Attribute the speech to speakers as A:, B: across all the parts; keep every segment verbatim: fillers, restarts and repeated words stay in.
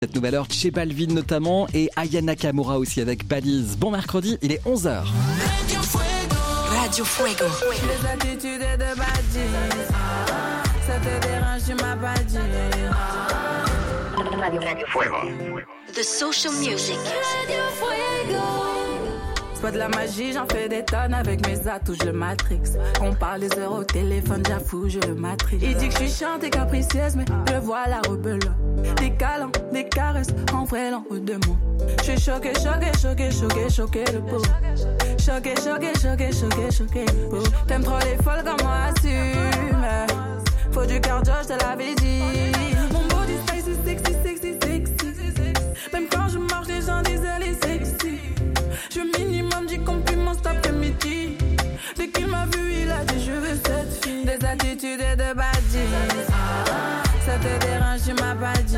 A: Cette nouvelle heure, chez Balvin notamment et Aya Nakamura aussi avec Balise. Bon mercredi, il est onze heures.
B: Radio Fuego. Radio Fuego.
C: Les attitudes de badis. Ça te dérange, tu m'as pas dit.
D: Radio, Radio Fuego.
B: The social music.
C: Radio Fuego. C'est pas de la magie, j'en fais des tonnes avec mes atouts, je le matrix. On parle des heures au téléphone, j'avoue, je le matrix. Il dit que je suis chiante et capricieuse, mais je vois la rebelle. Des câlins, des caresses, en vrai, l'en haut de moi. Je suis choqué, choqué, choqué, choqué, choqué, le pot. Choqué, choqué, choqué, choqué, choqué, le pot. T'aimes trop les folles comme moi, assume. Faut du cardio, je te l'avais dit. Mon body spicy, sexy, sexy, sexy. Même quand je marche, les gens disent elle est sexy. Je minimum dix compliments cet après-midi. Dès qu'il m'a vu, il a dit je veux cette fille. Des attitudes et de badis. Ça te dérange, tu m'as pas dit.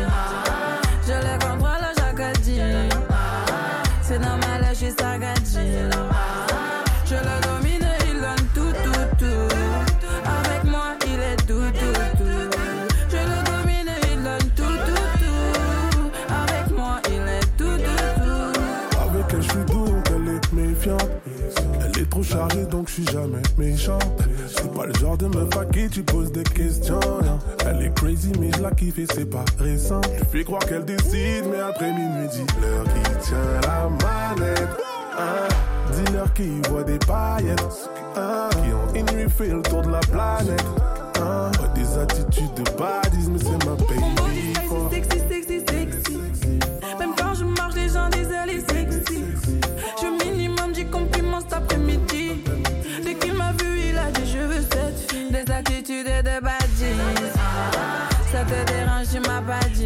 C: Je le contrôle, chaque dit. C'est normal, je suis sagadji. Je le domine, il donne tout, tout, tout. Avec moi, il est tout, tout, tout. Je le domine, il donne tout, tout, tout. Avec moi, il est tout, tout, tout.
E: Avec elle, je suis doux, donc elle est méfiante. Elle est trop chargée, donc je suis jamais méchant. C'est pas le genre de meuf à qui tu poses des questions. Non. Elle est crazy, mais je la kiffe et c'est pas récent. Je fais croire qu'elle décide, mais après minuit, dis-leur qui tient la manette. Hein? Dis-leur qui voit des paillettes. Hein? Qui ont une nuit fait le tour de la planète. Hein? Pas des attitudes de badisme, mais c'est ma baby.
C: Oh. Sexy, sexy, sexy. Même quand je marche, les gens disent elle est sexy. Je minimum dix compliments cet après-midi. Dès qu'il m'a vu, il a dit je veux cette fille. Des attitudes et de badis. Ça te dérange, tu m'as pas dit.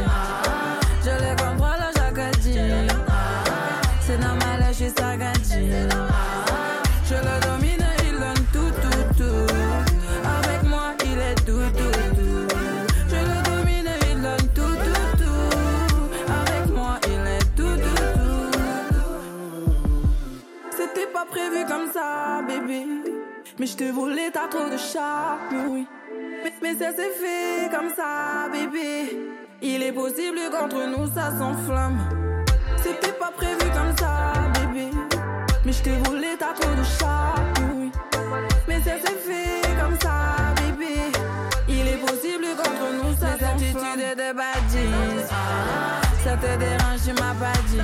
C: Je le contrôle, chaque dit. C'est normal, je suis sagadji. Je le domine, il donne tout, tout, tout. Avec moi, il est tout, tout, tout. Je le domine, il donne tout, tout, tout. Avec moi, il est tout, tout, tout. C'était pas prévu comme ça, bébé. Mais je te voulais, t'as trop de charme, oui. Mais, mais ça s'est fait comme ça, bébé. Il est possible qu'entre nous, ça s'enflamme. C'était pas prévu comme ça, bébé. Mais je te voulais, t'as trop de charme, oui. Mais ça s'est fait comme ça, bébé. Il est possible qu'entre nous, ça s'enflamme. Des attitudes de badis. Ça te dérange, tu m'as pas dit.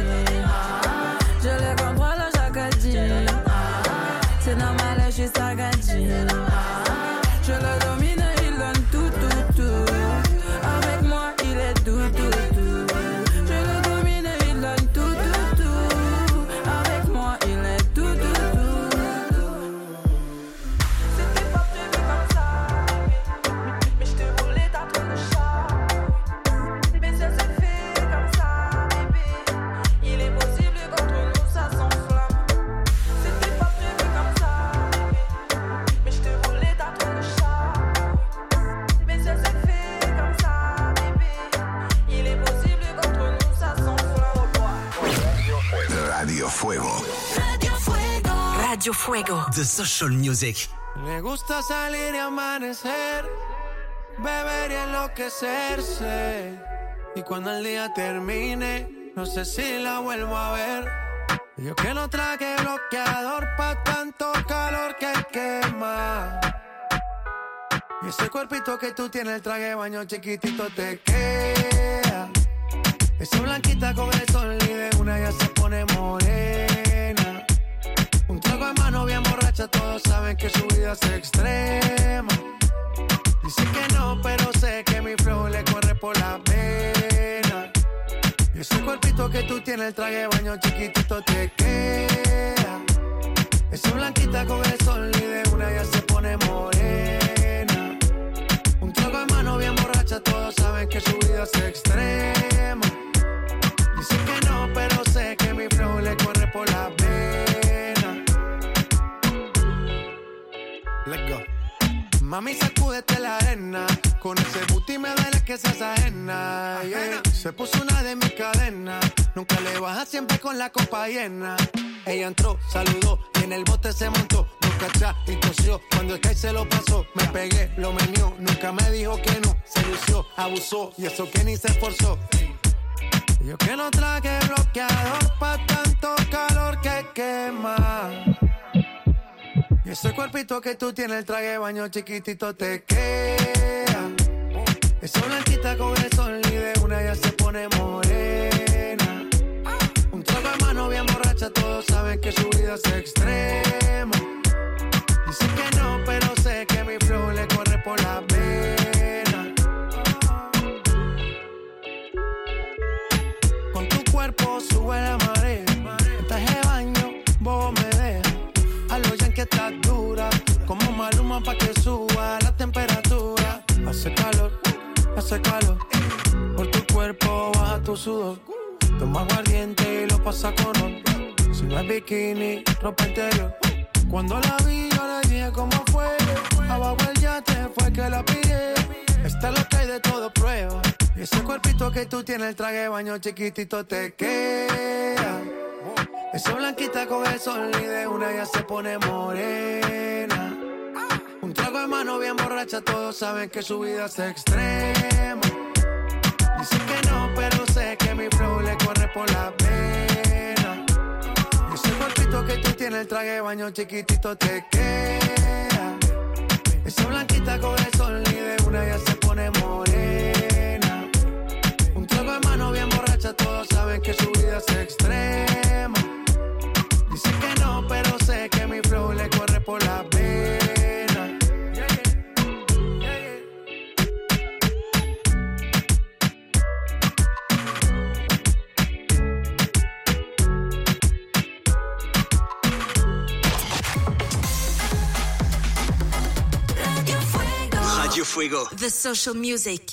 C: Je le contrôle, chaque dit. C'est normal, je suis sagadji. Je le domine, il donne tout, tout, tout. Avec moi, il est tout, tout, tout. Je le domine, il donne tout, tout, tout. Avec moi, il est tout, tout, tout. C'était pas prévu comme ça, mais je te voulais, t'as trop de charme. Mais ça s'est fait comme ça, bébé. Il est possible qu'entre nous, ça s'enflamme. C'était pas prévu comme ça, bébé. Mais je te voulais, t'as trop de charme. Mais ça s'est fait comme ça, bébé. Il est possible qu'entre nous, ça s'enflamme.
D: Radio Fuego.
B: Radio Fuego. Radio Fuego.
F: The social music.
G: Le gusta salir y amanecer, beber y enloquecerse. Y cuando el día termine, no sé si la vuelvo a ver. Yo que no traje bloqueador pa' tanto calor que quema. Y ese cuerpito que tú tienes, el traje de baño chiquitito te queda. Esa blanquita con el sol y de una ya se pone morena. Un trago en mano bien borracha, todos saben que su vida es extrema. Dicen que no, pero sé que mi flow le corre por la vena. Y ese cuerpito que tú tienes, el traje de baño chiquitito te queda. Esa blanquita con el sol y de una ya se pone morena. Un trago en mano bien borracha, todos saben que su vida es extrema. Dicen que no, pero sé que mi flow le corre por la vena. Let's go. Mami, sacúdete la arena. Con ese booty me duele que seas ajena, yeah. Se puso una de mis cadenas. Nunca le baja, siempre con la copa llena. Ella entró, saludó y en el bote se montó. Nunca atrás y tosió. Cuando el que se lo pasó, me pegué, lo menió. Nunca me dijo que no. Se lució, abusó y eso que ni se esforzó. Y yo que no traje bloqueador pa' tanto calor que quema. Y ese cuerpito que tú tienes, el traje de baño chiquitito te queda. Esa blanquita con el sol y de una ya se pone morena. Un trago de mano bien borracha, todos saben que su vida es extrema. Dice que no, pero sé que mi flow le corre por la vena. Con tu cuerpo sube la marea. En traje de baño, bobo me deja. A los yankees estás dura, como Maluma pa' que suba la temperatura. Hace calor, hace calor. Por tu cuerpo baja tu sudor. Toma aguardiente y lo pasa con ron. Si no es bikini, ropa interior. Cuando la vi yo le dije cómo fue. Abajo el yate fue que la pillé. Esta es lo que hay de todo prueba. Y ese cuerpito que tú tienes, el traje de baño chiquitito te queda. Esa blanquita con el sol y de una ya se pone morena. Un trago de mano bien borracha, todos saben que su vida es extrema. Dice que no, pero sé que mi flow le corre por la vena. Y ese cuerpito que tú tienes, el traje de baño chiquitito te queda. Esa blanquita con el sol y de una ya se pone morena. Un trago de mano bien borracha, todos saben que su vida es extrema. Dice que no, pero sé que mi flow le corre por la vena. Yeah, yeah. Yeah, yeah.
B: Radio Fuego.
F: Radio Fuego.
B: The social music.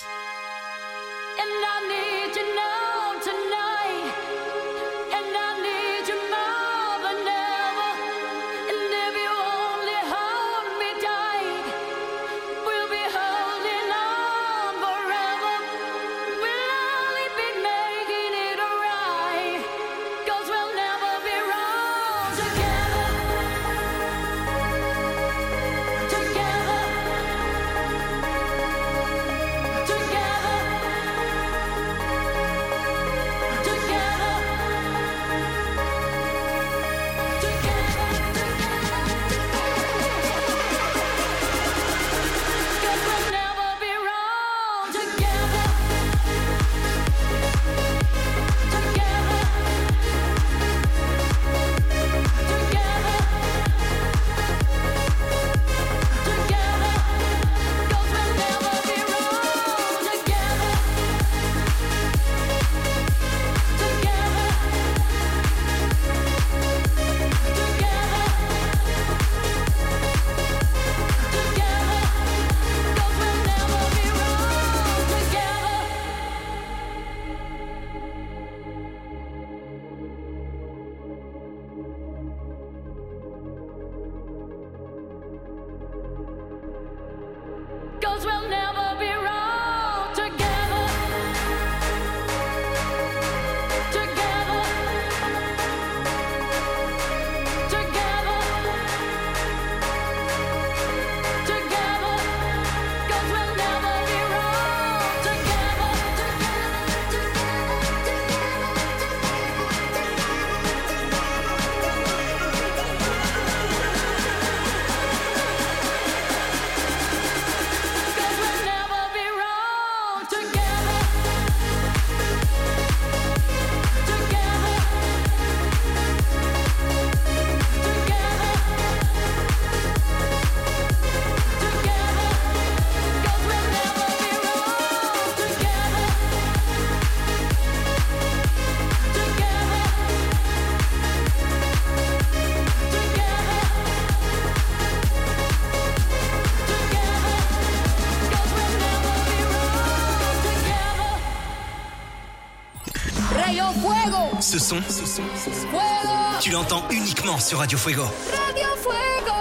F: Ce son, ce son, ce son. Tu l'entends uniquement sur Radio Fuego.
H: Radio Fuego.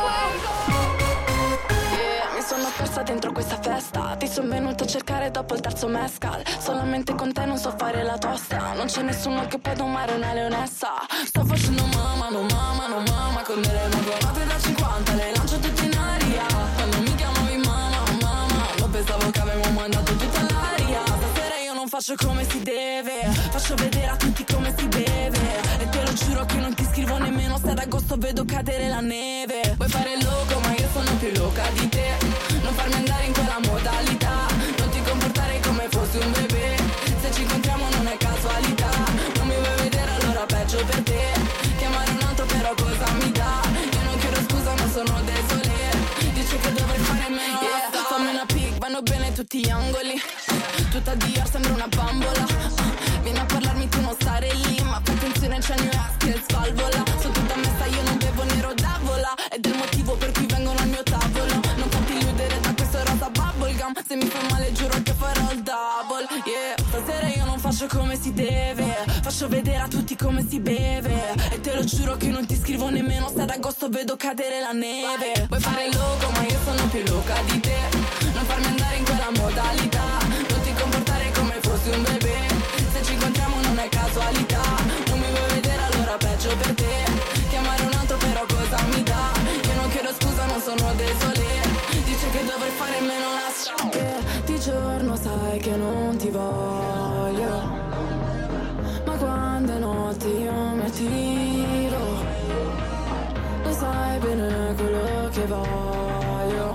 H: Yeah, mi sono persa dentro questa festa. Ti sono venuto a cercare dopo il terzo mescal. Solamente con te non so fare la tosta. Non c'è nessuno che può domare una leonessa. Sto facendo mamma, no mamma, no mamma. Con delle vagonate da cinquanta le lancio tutte in aria. Quando mi chiamavi mamma, mamma, non pensavo che avevo mandato tutta l'aria. Stasera io non faccio faccio come si deve, faccio vedere a tutti come si beve. E te lo giuro che non ti scrivo nemmeno se ad agosto vedo cadere la neve. Vuoi fare il loco ma io sono più loca di te. Non farmi andare in quella modalità, non ti comportare come fossi un bebè. Se ci incontriamo non è casualità, non mi vuoi vedere allora peggio per te. Chiamare un altro però cosa mi dà? Io non chiedo scusa ma sono desolé. Dice che dovrei fare meno, yeah. Fammi una pic, vanno bene tutti gli angoli. Tutta Dior sembra una bambola. Vieni a parlarmi tu non stare lì, ma fai attenzione c'è il mio ass che svalvola. Sono tutta messa io non bevo nero d'avola. Ed è il motivo per cui vengono al mio tavolo. Non fatti illudere da questo rosa bubblegum. Se mi fai male giuro che farò il double, yeah. Stasera io non faccio come si deve, faccio vedere a tutti come si beve. E te lo giuro che non ti scrivo nemmeno se ad agosto vedo cadere la neve. Vuoi fare il loco ma io sono più loca di te. Non farmi andare in quella modalità, non ti comportare come fossi un bebè. Se ci incontriamo non è casualità, non mi vuoi vedere allora peggio per te. Chiamare un altro però cosa mi dà? Io non chiedo scusa non sono desolé. Dice che dovrei fare meno la strada. Di giorno sai che non ti voglio, ma quando è notte io mi tiro. Lo sai bene quello che voglio,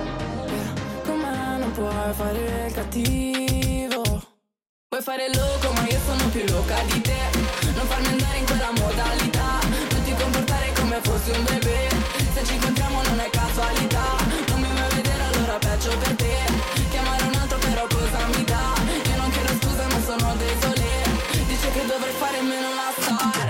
H: non puoi fare il cattivo. Vuoi fare il loco ma io sono più loca di te. Non farmi andare in quella modalità, non ti comportare come fossi un bebè. Se ci incontriamo non è casualità, non mi vuoi vedere allora peggio per te. Chiamare un altro però cosa mi dà? Io non chiedo scusa ma sono desolé. Dice che dovrei fare meno la star.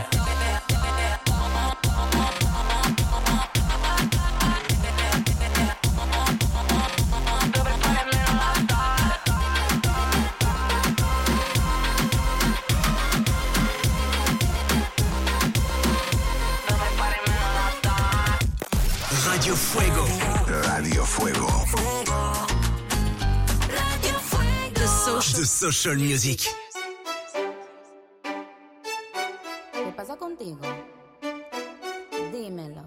F: Radio Fuego.
D: Radio Fuego.
B: Radio Fuego.
F: The social, the social music.
I: ¿Qué pasa contigo? Dímelo.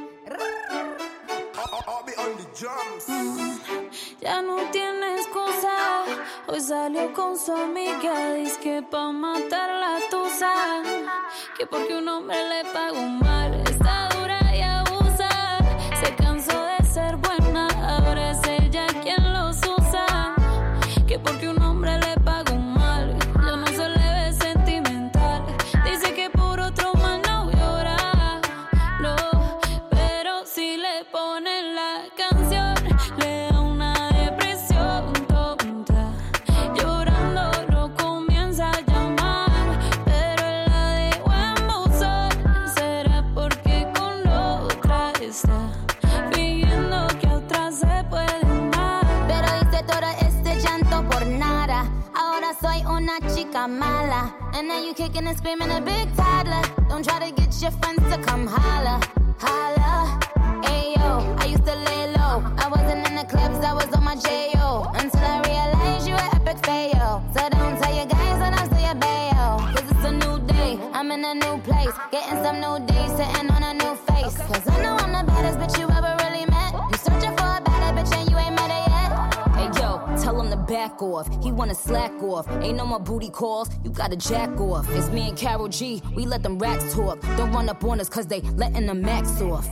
J: Mm, ya no tiene excusa. Hoy salió con su amiga. Dice que pa' matar la tusa, que porque un hombre le pagó mal. Está dura y abusa. Se cansó de ser buena, ahora es ella quien los usa. Que porque un hombre le pagó mal, yo no se le ve sentimental. Dice que por otro más no llora, no. Pero si le ponen la canción, le da una depresión tonta. Llorando lo comienza a llamar, pero él la dejó en buzón. Será porque con otra está fingiendo que a otra se puede amar.
I: Pero hice todo este llanto por nada. Ahora soy una chica mala. And now you kicking and screaming a big toddler. Don't try to get your friends to come holla, holla. Ayo, I used to lay low. I wasn't in the clubs, I was on my J O. Until I realized you were epic fail. So don't tell your guys that I'm still your bayo. Cause it's a new day, I'm in a new place. Getting some new days, sitting on a new face. Cause I know I'm the baddest bitch you ever really met. You searching for a better bitch and you ain't met her yet. Hey yo, tell him to back off. He wanna slack off. Ain't no more booty calls, you gotta jack off. It's me and Karol G, we let them racks talk. Don't run up on us cause they letting the max off.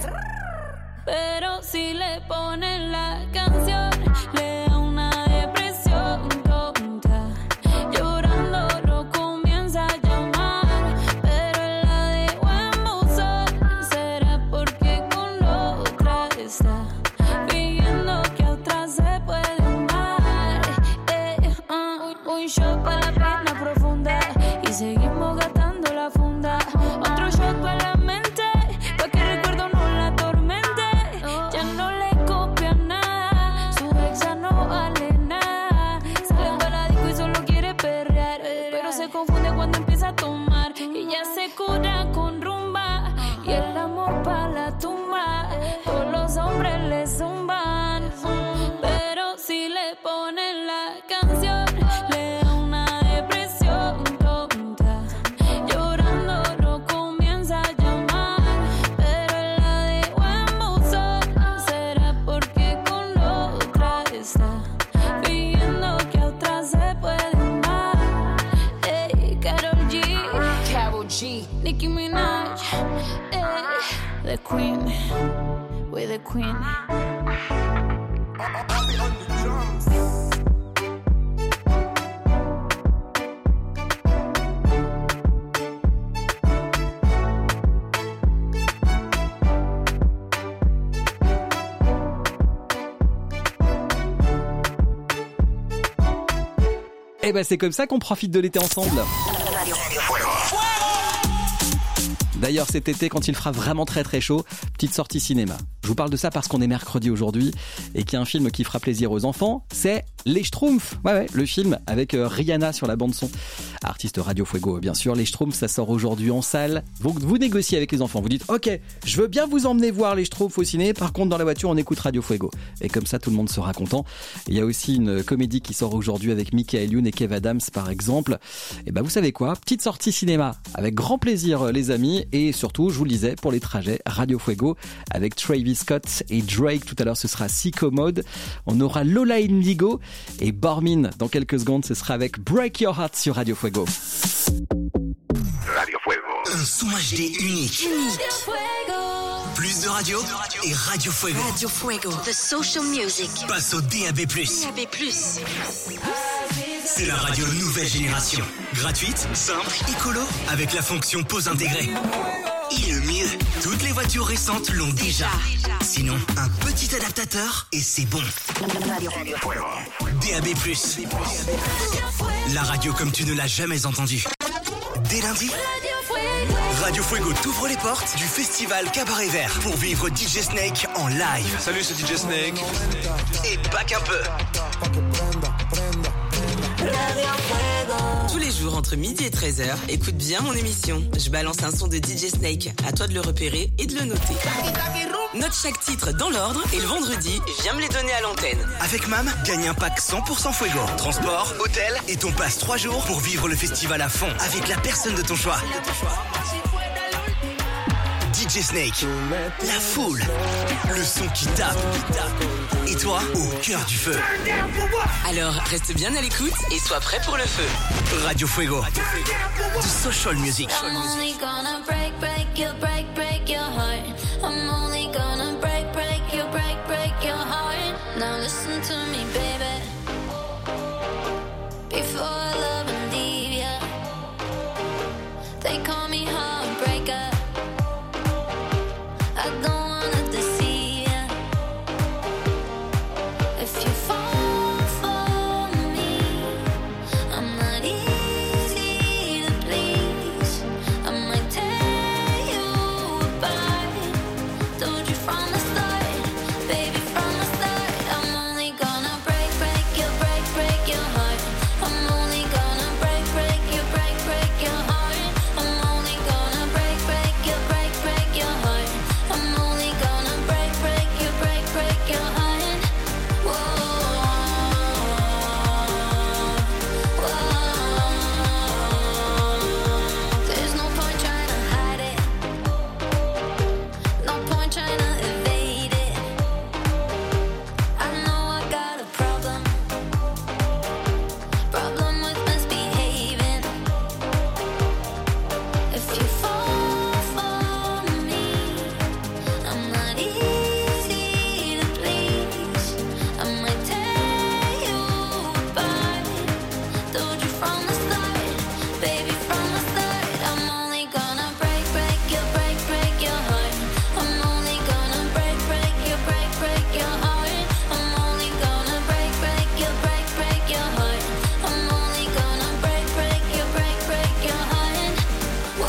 J: Pero si le ponen la canción, le da una depresión tonta. Llorando lo comienza a llamar, pero él la dejó en buzón. Será porque con otra está fingiendo que a otra se puede amar. Eh, uh, un shot para la pena profunda y seguimos gastando la funda. Otro shot para la mente, pa' que recuerdo no la atormente. Ya no le copia nada, su ex ya no vale nada. Sale para la disco y solo quiere perrear, pero se confunde cuando empieza a tomar. Y ya se cura con rumba y el amor pa' la tumba. Todos los hombres le zumban, pero si le ponen la canción, le da una depresión tonta. Llorando lo comienza a llamar, pero él la dejó en buzón. Será porque con otra está fingiendo que a otra se puede amar.
H: G, Nicki Minaj, eh, the queen, we're the queen.
A: Et ben c'est comme ça qu'on profite de l'été ensemble. D'ailleurs cet été quand il fera vraiment très très chaud, petite sortie cinéma. Je vous parle de ça parce qu'on est mercredi aujourd'hui et qu'il y a un film qui fera plaisir aux enfants, c'est Les Schtroumpfs. Ouais ouais, le film avec euh, Rihanna sur la bande son. Artiste Radio Fuego bien sûr. Les Schtroumpfs ça sort aujourd'hui en salle. Vous, vous négociez avec les enfants, vous dites ok, je veux bien vous emmener voir Les Schtroumpfs au ciné, par contre dans la voiture on écoute Radio Fuego. Et comme ça tout le monde sera content. Il y a aussi une comédie qui sort aujourd'hui avec Michael Youn et Kev Adams par exemple. Et ben vous savez quoi, petite sortie cinéma avec grand plaisir les amis. Et surtout, je vous le disais, pour les trajets, Radio Fuego avec Travis Scott et Drake. Tout à l'heure, ce sera Sicko Mode. On aura Lola Indigo et Bormin. Dans quelques secondes, ce sera avec Break Your Heart sur Radio Fuego.
D: Radio Fuego.
F: Un son H D unique. Plus de radio et Radio Fuego.
B: Radio Fuego, the social music.
F: Passe au D A B plus.
B: D A B plus.
F: C'est la radio nouvelle génération. Gratuite, simple, écolo, avec la fonction pause intégrée. Et le mieux, toutes les voitures récentes l'ont déjà. Sinon, un petit adaptateur et c'est bon. D A B plus. La radio comme tu ne l'as jamais entendue. Dès lundi, Radio Fuego t'ouvre les portes du festival Cabaret Vert pour vivre D J Snake en live.
K: Salut, c'est D J Snake.
F: Et pas qu'un peu.
L: Tous les jours entre midi et treize heures, écoute bien mon émission. Je balance un son de D J Snake. À toi de le repérer et de le noter. Note chaque titre dans l'ordre et le vendredi, viens me les donner à l'antenne.
F: Avec Mam, gagne un pack cent pour cent Fuego. Transport, hôtel et ton passe trois jours pour vivre le festival à fond avec la personne de ton choix. D J Snake, la foule, le son qui tape, et toi au cœur du feu.
L: Alors reste bien à l'écoute et sois prêt pour le feu.
F: Radio Fuego, the social music.
H: I'm only gonna break, break your, break, break your heart. I'm only gonna break, break your, break, break your heart. Now listen to me, baby. Before I love and leave ya, they call me heartbreaker. I don't wanna deceive ya. If you fall for me, I'm not easy to please. I might tear you apart. Told you from the start, baby, from the start. I'm only gonna break, break your, break, break your heart. I'm only gonna break, break your, break, break your heart. I'm only gonna break, break your, break, break your heart. I'm only gonna break, break your, break, break your heart. Whoa, whoa. There's no point trying to hide it. No point trying to evade it. I know I got a problem. Problem with misbehaving. If you fall for me, I'm not easy to please. I might tear you apart. Told you from the start, baby, from the start. I'm only gonna break, break your, break, break your heart. I'm only gonna break, break your, break, break your heart. I'm only gonna break, break your, break, break your heart. I'm only gonna break, break your, break, break your heart. Whoa,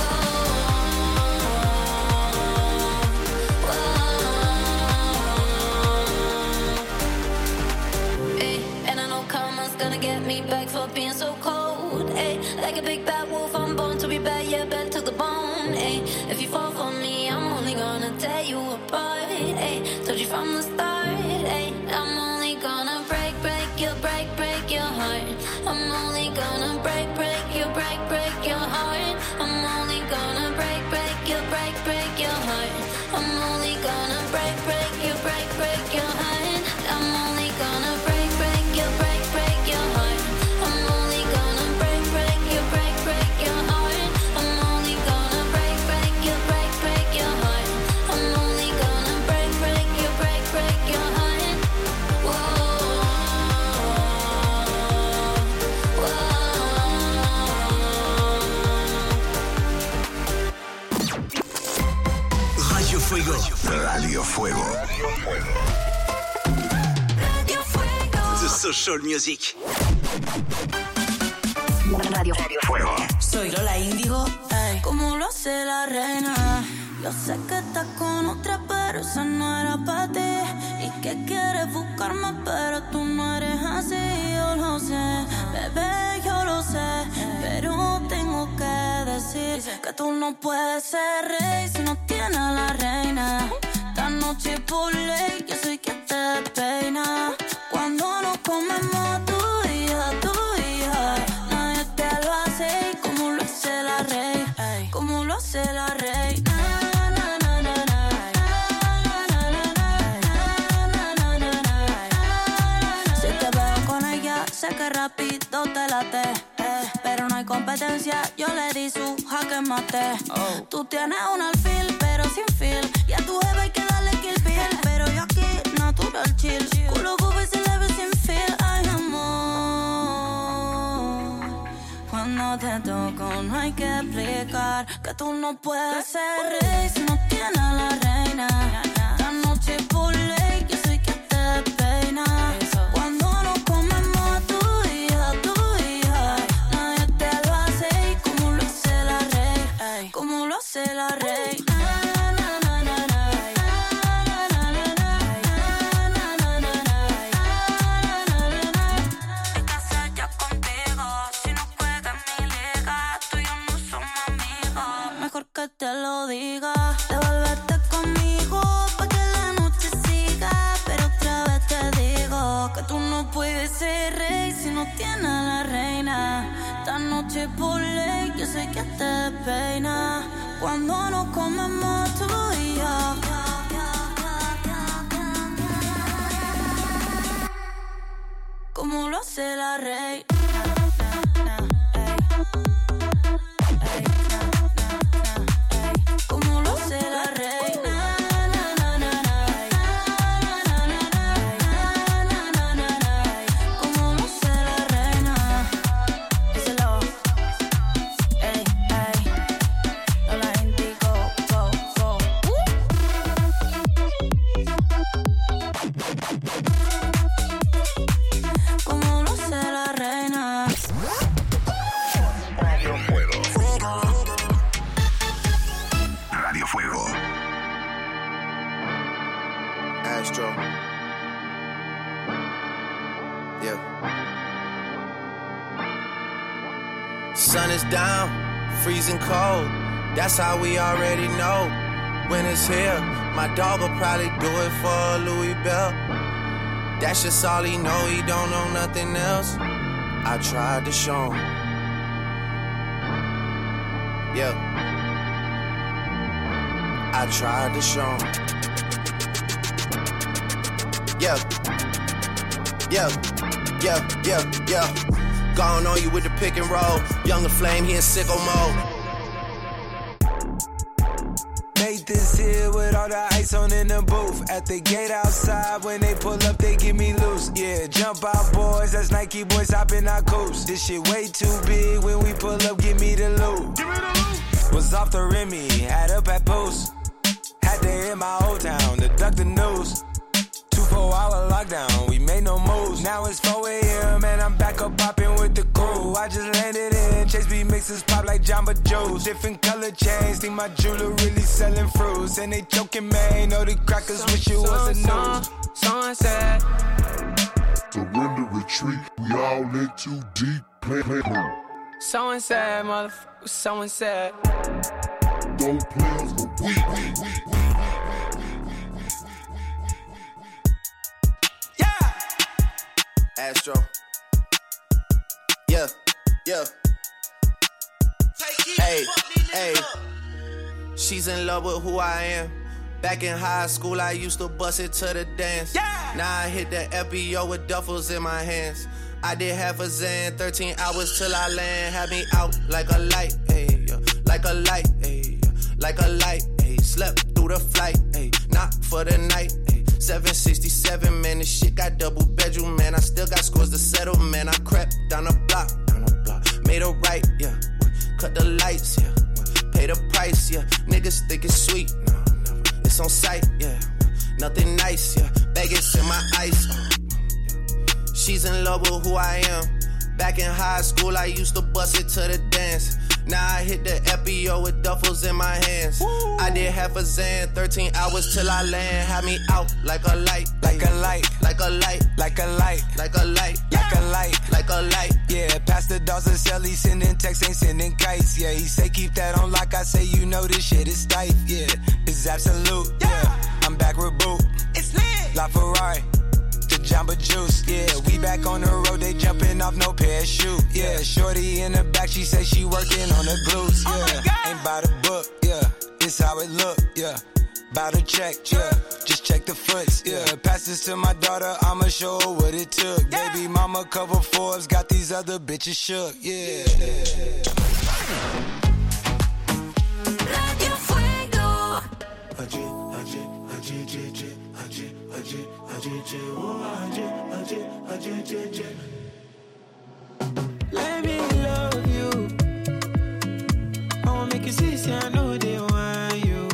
H: whoa. Ay, and I know karma's gonna get me back for being so cold. Ay, like a big bad wolf, I'm born to be bad, yeah, bad to the bone. Ay, if you fall for me, I'm only gonna tear you apart. Ay, told you from the start. Ay, I'm only gonna break, break your, break, break your heart. I'm only gonna break, break your, break, break your heart. I'm only gonna break, break your, break, break your heart. I'm only gonna break, break your, break, break your heart. I'm only gonna break, break your, break, break your heart. I'm only gonna break, break your, break, break your heart.
D: Radio Fuego.
B: Radio Fuego.
F: The Social Music.
B: Radio
D: Fuego.
H: Soy Lola Índigo, ey. Como lo hace la reina. Yo sé que estás con otra, pero esa no era para ti. Y que quieres buscarme, pero tú no eres así. Yo lo sé, bebé, yo lo sé. Pero tengo que decir que tú no puedes ser rey si no tienes a la reina. Esta noche por ley, yo soy quien te peina. Cuando nos comemos tú y yo, tú y yo, nadie te lo hace como lo hace la rey. Como lo hace la reina. Sé que rápido te late, eh, pero no hay competencia, yo le di su jaque mate. Oh. Tú tienes un alfil, pero sin feel, y a tu jefe hay que darle kill pill, pero yo aquí natural chill, culo gobe se le ve sin feel. Ay amor, cuando te toco no hay que explicar que tú no puedes ser rey si no tienes a la reina. Esta noche por ley, yo soy quien te peina. Cuando nos comemos como lo hace la reina. ¿Qué hacer yo contigo? Si no juegas mi liga, tú y yo no somos amigos. Mejor que te lo diga. Devuélvete conmigo pa' que la noche siga. Pero otra vez te digo que tú no puedes ser rey si no tienes a la reina. Esta noche por ley, yo sé que te peina. Cuando nos comemos tú y yo. Como lo hace la reina. Como lo hace la reina.
G: Sun is down, freezing cold. That's how we already know. When it's here, my dog will probably do it for a Louis belt. That's just all he know, he don't know nothing else. I tried to show him. Yeah. I tried to show him. Yeah. Yeah. Yeah, yeah, yeah. Gone on you with the pick and roll. Younger flame, he in sicko mode.
K: Made this here with all the ice on in the booth. At the gate outside, when they pull up, they give me loose. Yeah, jump out boys, that's Nike boys hopping our coast. This shit way too big, when we pull up, give me the loot. Give me the loot. Was off the Remy, had up at post. Had to hit my old town to duck the news. Four hour lockdown, we made no moves. Now it's four a.m. and I'm back up popping with the crew. I just landed in Chase B mixes pop like Jamba Joe's. Different color chains, think my jeweler really selling fruits. And they joking, man, know the crackers wish it was a news.
E: Sunset. Surrender, retreat, we all in too deep. Play, play, play.
K: Someone said, motherfucker, someone said.
E: Don't play us, but we, we, we, we.
G: Astro. Yeah, yeah. Hey, hey. She's in love with who I am. Back in high school, I used to bust it to the dance. Yeah. Now I hit the F B O with duffels in my hands. I did half a Zan, thirteen hours till I land. Had me out like a light, ayy, yeah. Like a light, ayy, yeah. Like a light, ayy. Slept through the flight, ayy. Not for the night, ayy. seven sixty-seven, man, this shit got double bedroom, man. I still got scores to settle, man. I crept down the block, down the block. Made a right, yeah. Cut the lights, yeah. Pay the price, yeah. Niggas think it's sweet, no, never. It's
M: Vegas on sight, yeah. Nothing nice, yeah. Vegas in my ice. Uh, She's in love with who I am. Back in high school, I used to bust it to the dance. Now I hit the F B O with duffels in my hands. Woo. I did half a Zan, thirteen hours till I land. Had me out like a light,
K: like a light,
M: like a light,
K: like a light,
M: like a light,
K: like a light,
M: like a light.
K: Yeah, Pastor Dawson Sell, he sending texts, ain't sending kites. Yeah, he say keep that on lock. I say you know this shit is tight. Yeah, it's absolute. Yeah, I'm back with Boo.
M: It's lit.
K: La Ferrari. Jamba Juice, yeah, we back on the road, they jumping off no parachute, yeah, shorty in the back, she say she working on the glutes, yeah, oh ain't by the book, yeah, it's how it look, yeah, by the check, yeah, just check the foots, yeah, pass this to my daughter, I'ma show her what it took, yeah. Baby mama cover Forbes, got these other bitches shook, yeah.
B: Radio Fuego.
G: Let me love you. I wanna make you see, see I know they want you.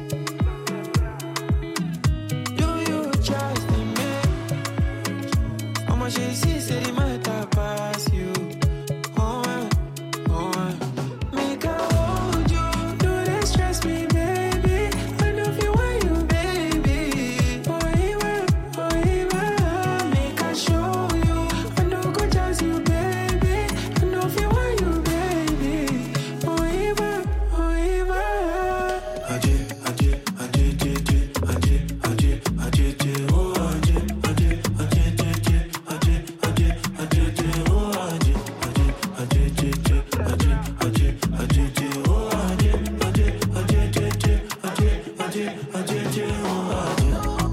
G: You, you trust in me. How much you see, say the matter pass you. Oh, uh, oh, uh. Make I hold you. Do they stress me, baby? I know if you want you, baby. Oh, even, oh, even. Make I show you. I know go just you, baby. I know if you want you, baby. Oh, even, oh, even. Aje, aje, aje, aje, aje, aje, aje, aje, oh, aje, aje, aje, aje, aje, aje, aje, aje, oh, aje, aje, aje, aje, aje, aje, aje, aje, oh, aje, aje, aje, aje, aje, aje, aje, aje, oh, aje.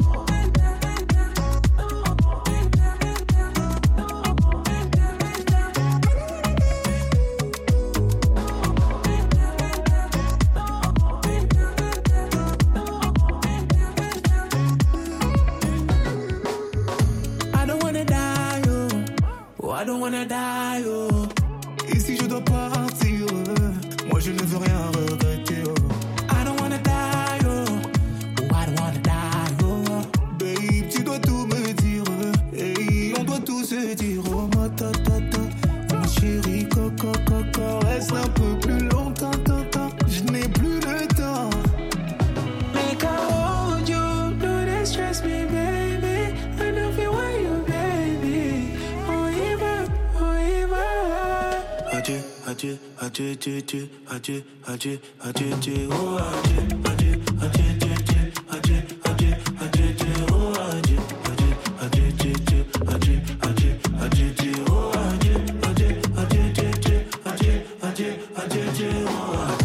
G: I don't wanna die, oh. Oh, I don't wanna die, oh. Et si je dois partir, euh, moi je ne veux rien regretter, oh. I don't wanna die, oh. Oh, I don't wanna die, oh. Babe, tu dois tout me dire, euh. Hey, on doit tout se dire, oh, ma ta ta ta. Ma chérie, coco, coco, reste un peu plus longtemps, tant, tant. Je n'ai plus le temps. Make I hold you, do they stress me, baby? I know if you want you, baby. Oh, even, oh, even. Adieu, adieu, adieu, adieu, adieu, adieu, adieu, adieu, oh, adieu, adieu, adieu, adieu, adieu, adieu, adieu, adieu, oh, adieu, adieu, adieu, adieu, adieu, adieu, adieu, adieu, oh, adieu, adieu, adieu, adieu, adieu, adieu, adieu, adieu, oh, adieu.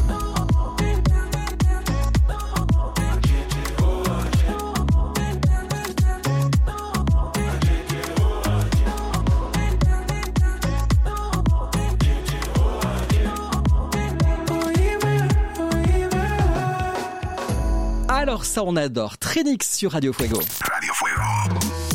A: Alors ça, on adore. Trinix sur Radio Fuego.
D: Radio Fuego.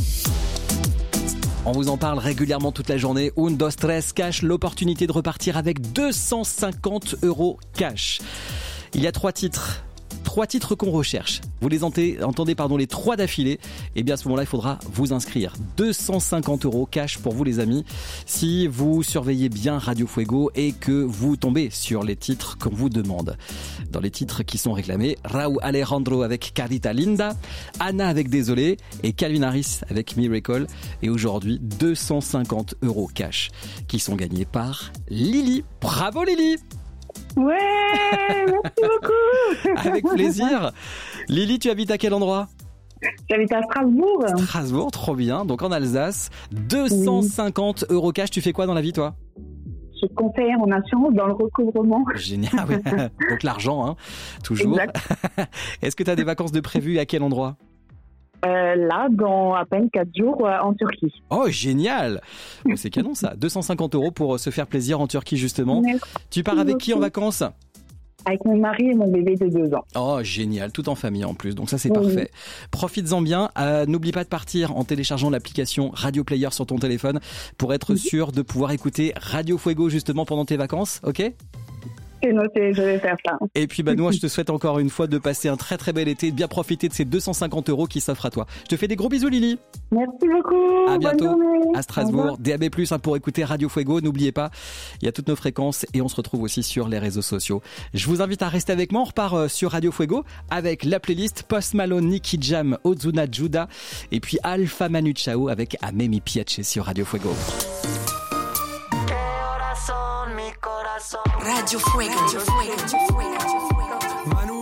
A: On vous en parle régulièrement toute la journée. Un, dos, tres, cash, l'opportunité de repartir avec deux cent cinquante euros cash. Il y a trois titres. Trois titres qu'on recherche. Vous les entendez, entendez pardon, les trois d'affilée. Et bien à ce moment-là, il faudra vous inscrire. deux cent cinquante euros cash pour vous les amis. Si vous surveillez bien Radio Fuego et que vous tombez sur les titres qu'on vous demande. Dans les titres qui sont réclamés, Raúl Alejandro avec Carita Linda, Anna avec Désolé et Calvin Harris avec Miracle. Et aujourd'hui, deux cent cinquante euros cash qui sont gagnés par Lily. Bravo Lily!
N: Ouais, merci beaucoup.
A: Avec plaisir. Lily, tu habites à quel endroit?
N: J'habite à Strasbourg.
A: Strasbourg, trop bien. Donc en Alsace, deux cent cinquante oui. euros cash. Tu fais quoi dans la vie, toi?
N: Je suis conseillère en assurance dans le recouvrement.
A: Génial, oui. Donc l'argent, hein, toujours. Est-ce que tu as des vacances de prévues à quel endroit?
N: Euh, là, dans à peine quatre jours, euh, en Turquie.
A: Oh, génial! Bon, c'est canon ça. deux cent cinquante euros pour se faire plaisir en Turquie, justement. Merci. Tu pars avec qui en vacances?
N: Avec mon mari et mon bébé de deux ans.
A: Oh, génial. Tout en famille en plus. Donc ça, c'est oui. parfait. Profites-en bien. Euh, n'oublie pas de partir en téléchargeant l'application Radio Player sur ton téléphone pour être oui. sûr de pouvoir écouter Radio Fuego justement pendant tes vacances. Ok?
N: C'est noté, je vais faire ça.
A: Et puis, bah, nous, je te souhaite encore une fois de passer un très très bel été, de bien profiter de ces deux cent cinquante euros qui s'offrent à toi. Je te fais des gros bisous, Lily.
N: Merci beaucoup.
A: À bientôt.
N: Bonne journée.
A: À Strasbourg, D A B plus, hein, pour écouter Radio Fuego. N'oubliez pas, il y a toutes nos fréquences et on se retrouve aussi sur les réseaux sociaux. Je vous invite à rester avec moi. On repart sur Radio Fuego avec la playlist Post Malone, Nicky Jam, Ozuna Judah et puis Alpha Manu Chao avec A Me Mi Piace sur Radio Fuego.
L: Radio Fuego. Radio Fuego.
D: Manu,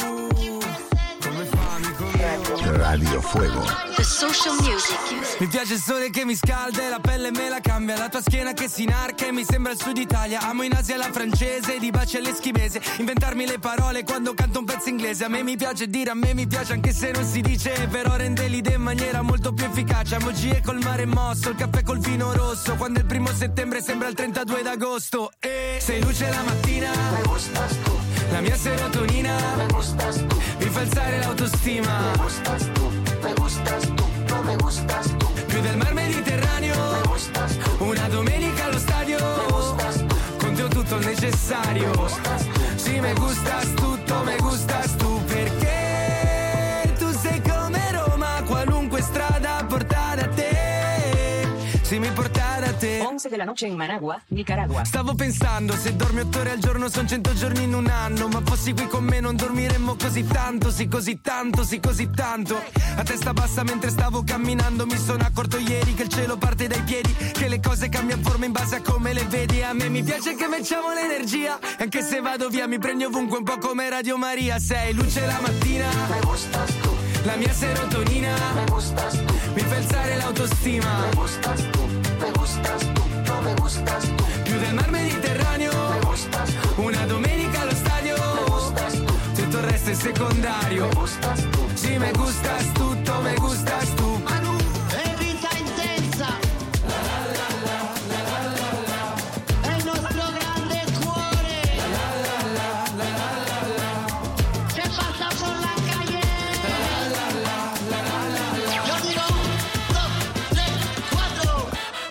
D: Radio Fuego.
B: The social music.
G: Mi piace il sole che mi scalda e la pelle me la cambia. La tua schiena che si inarca e mi sembra il sud Italia. Amo in Asia la francese, di baci all'eschimese. Inventarmi le parole quando canto un pezzo inglese. A me mi piace dire, a me mi piace anche se non si dice. Però rende l'idea in maniera molto più efficace. Emoji col mare mosso, il caffè col vino rosso. Quando il primo settembre sembra il trentadue d'agosto. E sei luce la mattina, me gustas tu. La mia serotonina, me gustas tu. Mi fa alzare l'autostima, me gustas tu. Me gustas tu, no me gustas tu. Più del mar Mediterraneo, me gustas tu. Una domenica allo stadio, me gustas tu. Con te ho tutto il necessario, me gustas tu. Sì, me gustas tutto, me gustas tu. Perché tu sei come Roma, qualunque strada porta da te. Sì, mi porta da te.
O: once de la noche in Managua, Nicaragua.
G: Stavo pensando, se dormi otto ore al giorno son cento giorni in un anno. Ma fossi qui con me non dormiremmo così tanto. Sì, così tanto, sì, così tanto. A testa bassa mentre stavo camminando. Mi sono accorto ieri che il cielo parte dai piedi, che le cose cambiano forma in base a come le vedi. A me mi piace che facciamo l'energia. Anche se vado via mi prendi ovunque, un po' come Radio Maria. Sei luce la mattina, me gustas tu. La mia serotonina, me gustas tu. Mi fa alzare l'autostima, me gustas tu. Me gustas tu, no me gustas tu. Più del mar Mediterraneo, me gustas tu. Una domenica allo stadio, me gustas tu. Tutto il resto è secondario, me gustas tu. Sì, me gustas tutto, me gustas tu. Manu,
P: è vita intensa. La la la la la la la la. È il nostro grande cuore. La la la la la la la. Se passa por la calle. La la la la la la la. Yo digo dos, tres, cuatro.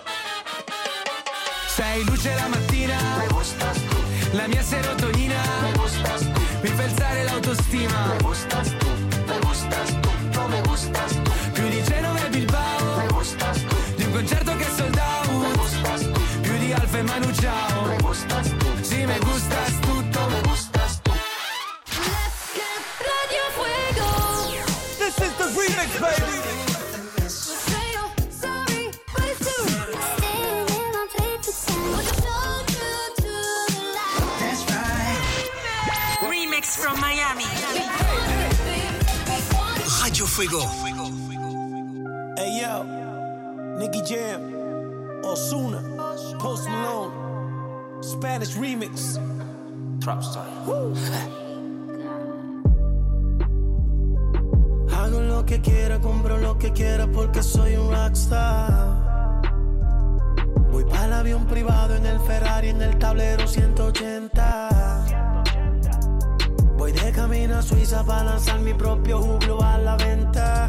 G: Sei luce la mattina, me gustas tu. La mia serotonina, me gustas tu. Mi fa alzare l'autostima, me gustas tu. Me gustas tu, no me gustas tu. Più di Genova e Bilbao, me gustas tu. Di un concerto che è sold out, me gustas tu. Più di Alfa e Manu Chao, me gustas tu. Sì, me gustas tutto, me gustas tu.
B: Radio Fuego.
G: This is the remix, baby.
L: Remix from Miami.
F: Radio Fuego.
Q: Hey yo, Nicky Jam, Ozuna, Post Malone, Spanish remix. Trap style. Hago lo que quiera, compro lo que quiera porque soy un rockstar. Voy para el avión privado en el Ferrari, en el tablero ciento ochenta. Voy de camino a Suiza para lanzar mi propio juglo a la venta.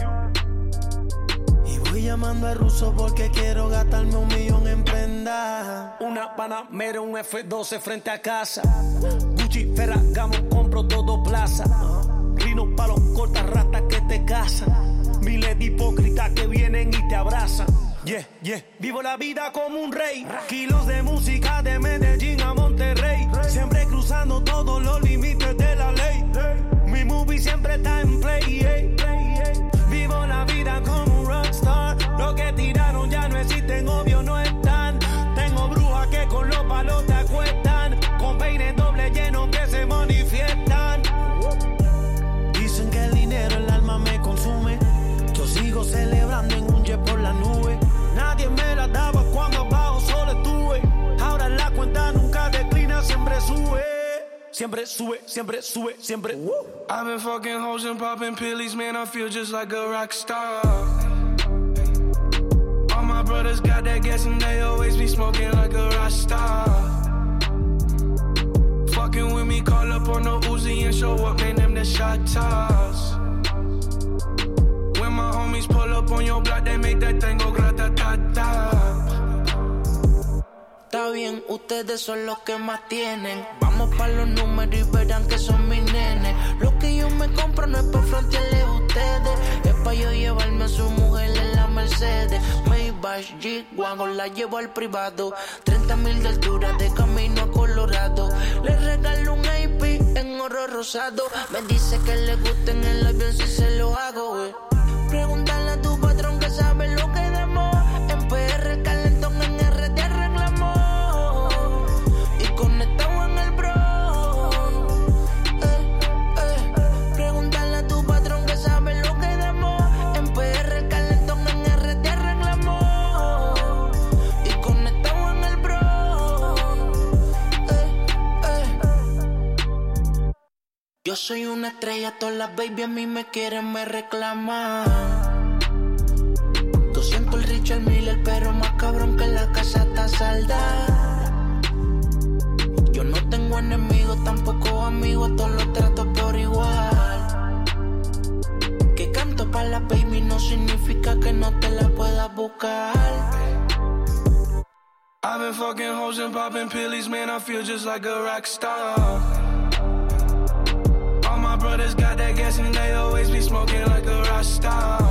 Q: Y voy llamando al ruso porque quiero gastarme un millón en prenda. Una Panamera, un F doce frente a casa. Gucci, Ferragamo, compro todo plaza. Rino, palo, corta, rata que te casan. Miles de hipócritas que vienen y te abrazan. Yeah, yeah, vivo la vida como un rey. Kilos de música de Medellín a Monterrey. Siempre cruzando todos los límites de la ley. Mi movie siempre está en play. Vivo la vida como un rockstar. Lo que tiraron ya no existen, obvio no están. Tengo brujas que con los palos te acuestan. Con peines doble lleno que se manifiestan. Dicen que el dinero el alma me consume. Yo sigo celebrando en un jet por la nube. Nadie me la daba cuando abajo solo estuve. Ahora la cuenta nunca declina, siempre sube. Siempre sube, siempre sube, siempre. Woo.
R: I've been fucking hoes and popping pillies, man, I feel just like a rock star. All my brothers got that gas and they always be smoking like a rock star. Fucking with me, call up on the Uzi and show up, man, them the shot toss. When my homies pull up on your block, they make that thing go grata-ta-ta.
S: está bien, ustedes son los que más tienen. Vamos pa' los números y verán que son mis nenes. Lo que yo me compro no es pa' frontearles a ustedes, es pa' yo llevarme a su mujer en la Mercedes. Maybach, G-Wagon, la llevo al privado. treinta mil de altura de camino a Colorado. Le regalo un A P en oro rosado. Me dice que le gusta en el avión si se lo hago, güey. Pregúntale a tu patrón que sabe lo que demos. En P R el calentón, en R T arreglamos. Y conectamos en el Bro. Eh, eh. Pregúntale a tu patrón que sabe lo que demos. En P R el calentón, en R T arreglamos. Y conectamos en el Bro. Eh, eh. Yo soy una estrella, todas las baby a mí me quieren, me reclaman. doscientos el Richard Miller, pero más cabrón que la casa está saldada. Yo no tengo enemigos, tampoco amigos, todos los trato por igual. Que canto pa' la baby no significa que no te la puedas buscar.
R: I've been fucking hoes and popping pillies, man, I feel just like a rock star. All my brothers got that gas and they always be smoking like a rock star.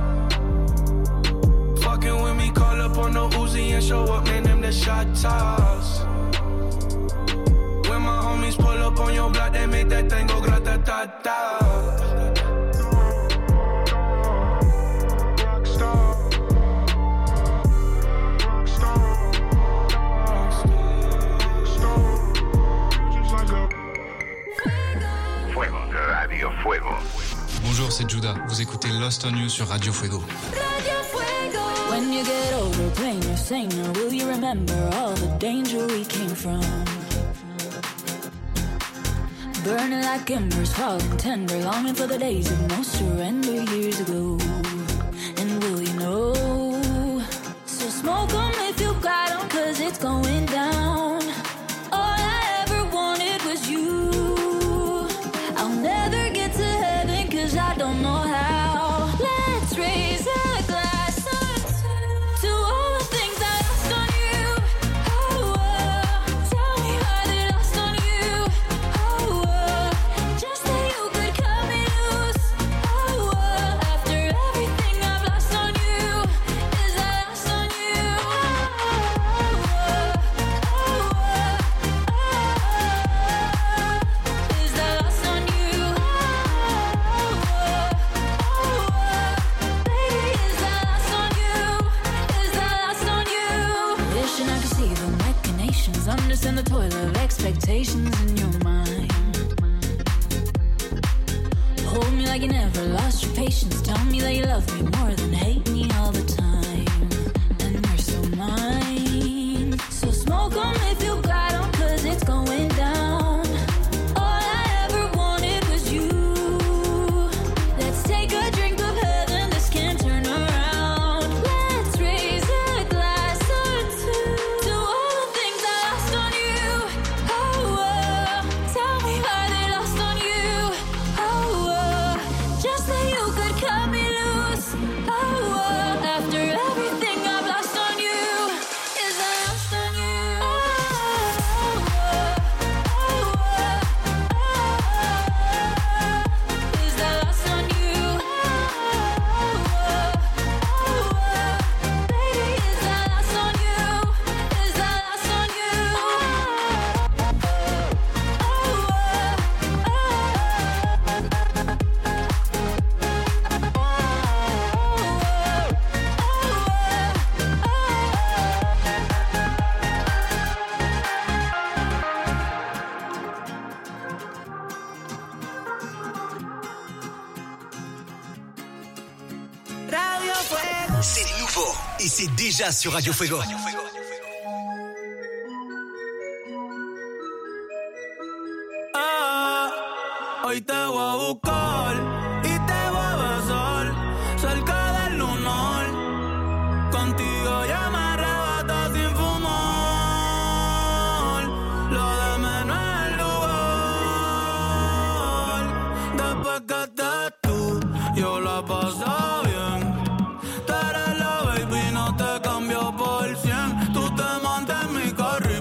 R: Fucking with me, call up on the Uzi and show up, man, them the shot toss. When my homies pull up on your block, they make that thing go grata-ta-ta.
D: Fuego, Radio Fuego.
T: Bonjour, c'est Judah. Vous écoutez Lost on You sur Radio Fuego.
J: When you get older, playing your singer, will you remember all the danger we came from? Burning like embers, falling tender, longing for the days of no surrender years ago. And will you know? So smoke 'em if you got 'em, 'cause it's going down. All I ever wanted was you. I'll never get to heaven 'cause I don't know how. Let's raise a glass to all the things I lost on you. Oh, oh. Tell me how they lost on you. Oh, oh. Just that you could cut me loose. Oh, oh. After everything I've lost on you, is I lost on you. Oh, oh. Oh, oh. Oh, is I lost on you. Oh, oh. Oh, baby, is I lost on you. Is I lost on you. Wishing I could see the machinations, understand the toil of expectations in your mind. Hold me like you never lost your patience. Tell me that you love me more than hate me all the time. And you're so mine. So smoke 'em if you got 'em, 'cause it's going down. All I ever wanted was you. Let's take a drink of heaven, this can't turn around. Let's raise a glass or two to all the things I lost on you. Oh, oh. Tell me how they lost on you. Oh, oh. Just that you could cut me loose. Oh, oh. After everything I've lost on you, is I lost on you. Oh, oh, oh, oh, oh. Is I lost on you. Oh, oh, oh. Baby, is I lost on you. Is I lost on you. Oh, oh,
F: Radio Fuego. C'est nouveau et c'est déjà sur Radio Fuego.
G: Ah, hoy te voy a buscar y te voy a besar cerca del lunar. Contigo ya me arrebata sin fumar. Lo de menos es el lugar. Después que estés tú, yo la paso bien. Tú eres la baby, no te cambio por cien. Tú te montas en mi carril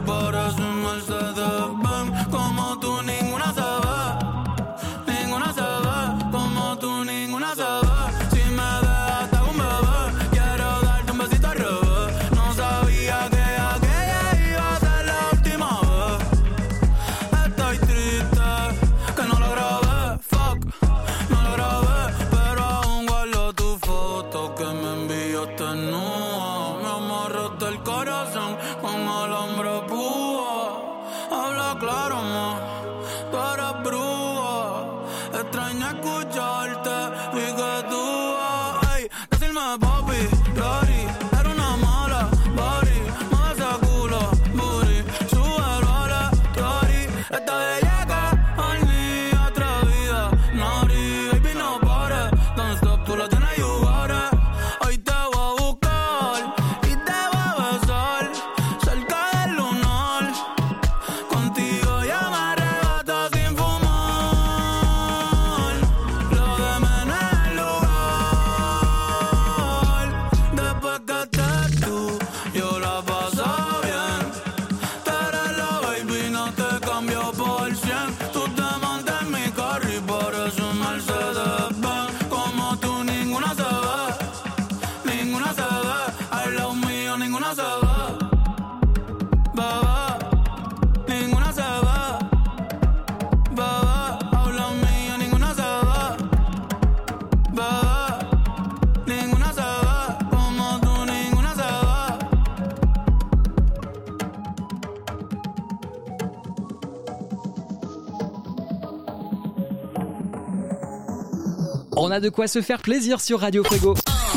C: extraño escucharte y que tú, ay, decirme papi, Lori, era una mala, body, mueve ese culo, booty, súbelo a la story, esta bellaca, al ni atrevida, naughty, baby no pares, don't stop, tú la tienes, you got it, hoy te voy a buscar y te voy a besar, cerca del lunar, contigo ya me arrebato sin fumar, lo de menos es el lugar, después que estés tú, yo la paso bien, tú eres la baby, no te cambio por cien, tú te montas en mi carro y por eso un Mercedes Benz, como tú ninguna se ve, ninguna se ve, al lado mío ninguna se ve, bebé, ninguna se ve, bebé, al lado mío ninguna se ve, bebé, ninguna se ve, como tú ninguna se ve.
A: On a de quoi se faire plaisir sur Radio Fuego.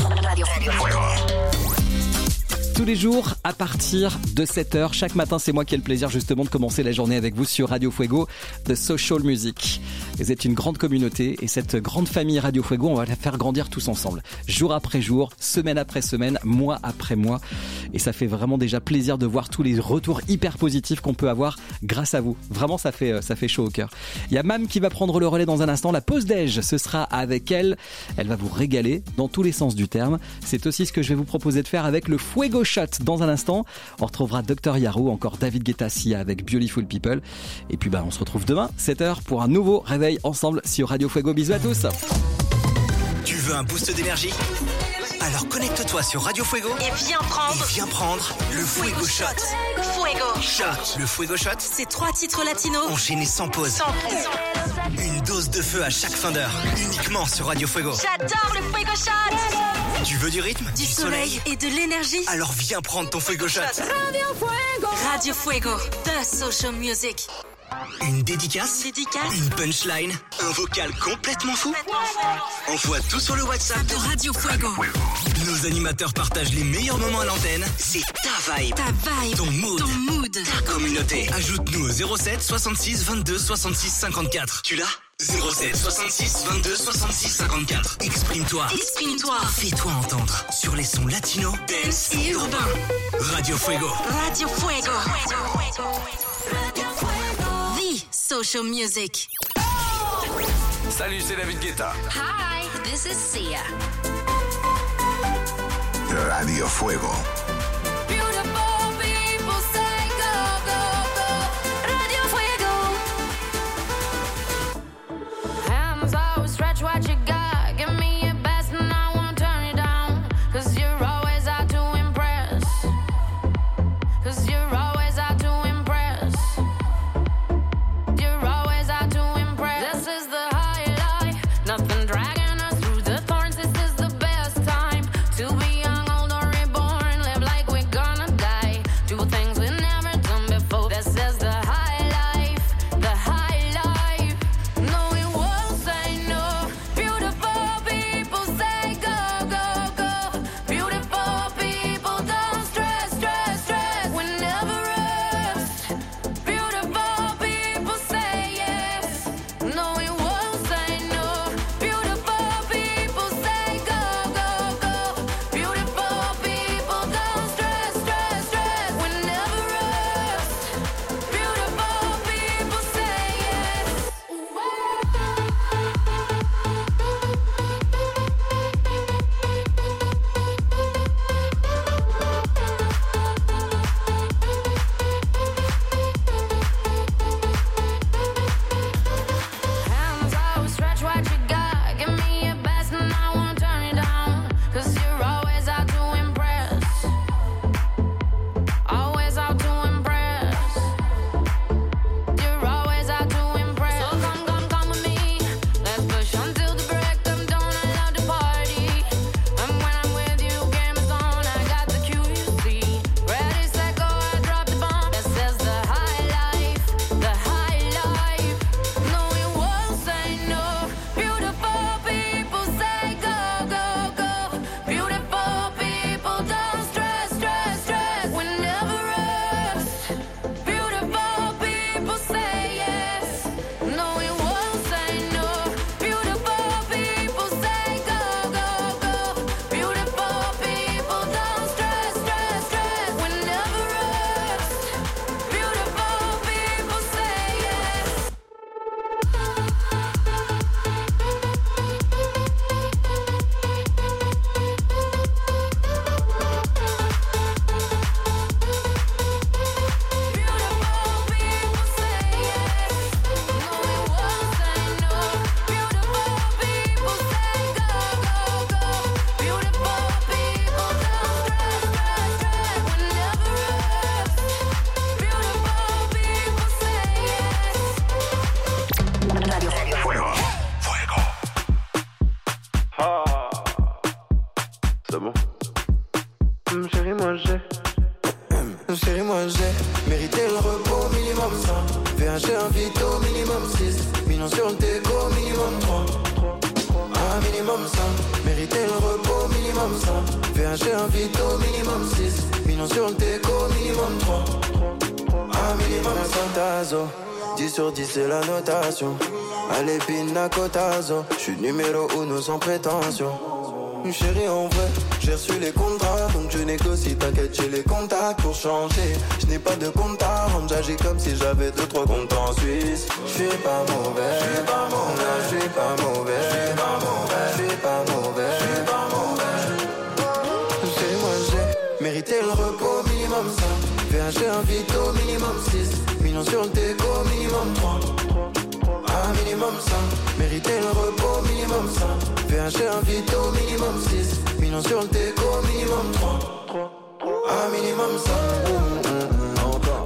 A: Tous les jours à partir de sept heures, chaque matin, c'est moi qui ai le plaisir justement de commencer la journée avec vous sur Radio Fuego, The Social Music. Vous êtes une grande communauté et cette grande famille Radio Fuego, on va la faire grandir tous ensemble, jour après jour, semaine après semaine, mois après mois. Et ça fait vraiment déjà plaisir de voir tous les retours hyper positifs qu'on peut avoir grâce à vous. Vraiment, ça fait, ça fait chaud au cœur. Il y a Mam qui va prendre le relais dans un instant. La pause déj, ce sera avec elle. Elle va vous régaler dans tous les sens du terme. C'est aussi ce que je vais vous proposer de faire avec le Fuego Shot dans un instant. On retrouvera docteur Yaro, encore David Guetta Sia avec Beautiful People. Et puis bah, on se retrouve demain, sept heures, pour un nouveau réveil ensemble sur Radio Fuego. Bisous à tous.
F: Tu veux un boost d'énergie ? Alors connecte-toi sur Radio Fuego
B: Et viens prendre.
F: et viens prendre le Fuego Shot.
B: Fuego.
F: Shot. Le Fuego Shot,
B: C'est trois titres latinos.
F: enchaîné sans pause.
B: Sans pause.
F: Une dose de feu à chaque fin d'heure, uniquement sur Radio Fuego.
B: J'adore le Fuego Shot.
F: Tu veux du rythme,
B: Du soleil et de l'énergie.
F: Alors viens prendre ton Fuego Shot.
B: Radio Fuego. Radio Fuego. The Social Music.
F: Une dédicace,
B: Dédicace.
F: une punchline, un vocal complètement fou. Envoie tout sur le WhatsApp
B: De Radio Fuego.
F: Nos animateurs partagent les meilleurs moments à l'antenne. C'est ta vibe,
B: Ta vibe.
F: ton mood,
B: Ton mood.
F: ta communauté. Ajoute-nous au zéro sept soixante-six vingt-deux soixante-six cinquante-quatre. Tu l'as ? zéro sept soixante-six vingt-deux soixante-six cinquante-quatre. Exprime-toi.
B: Exprime-toi.
F: Fais-toi entendre sur les sons latinos, dance
B: Et urbain.
F: Radio Fuego.
B: Radio Fuego. The Social Music.
R: Salut, c'est David Guetta.
B: Hi, this is Sia.
D: Radio Fuego.
H: Beautiful people say go, go, go. Radio Fuego. Hands always stretch what you got. Give me your best and I won't turn it down. Cause you're always out to impress. Cause you're always out to impress. You're always out to impress. This is the highlight. Nothing dragging us through the thorns. This is the best time to be young, old, or reborn. Live
G: millions sur le déco, minimum trois. Un minimum cinq, mériter le repos, minimum cinq. V H G un vito, minimum six, millions sur le déco, minimum trois. Un minimum cinq tazo, dix sur dix c'est la notation. Allez pina cotazo, j'suis numéro uno sans prétention. Chérie en vrai, j'ai reçu les contrats, donc je négocie, t'inquiète j'ai les contacts pour changer. Je n'ai pas de compte à rendre, j'agis comme si j'avais deux trois comptes en Suisse. Je suis pas mauvais, je suis pas mauvais, je suis pas mauvais, je suis pas mauvais, je suis pas mauvais, je suis pas mauvais. Chez moi j'ai mérité le repos, minimum cinq. V H G un vito, minimum six, millions sur le déco, minimum trois. Un minimum cinq, mériter le repos, minimum cinq. V H G un vito, minimum six, millions sur le déco, minimum trois. Un minimum cinq. Encore.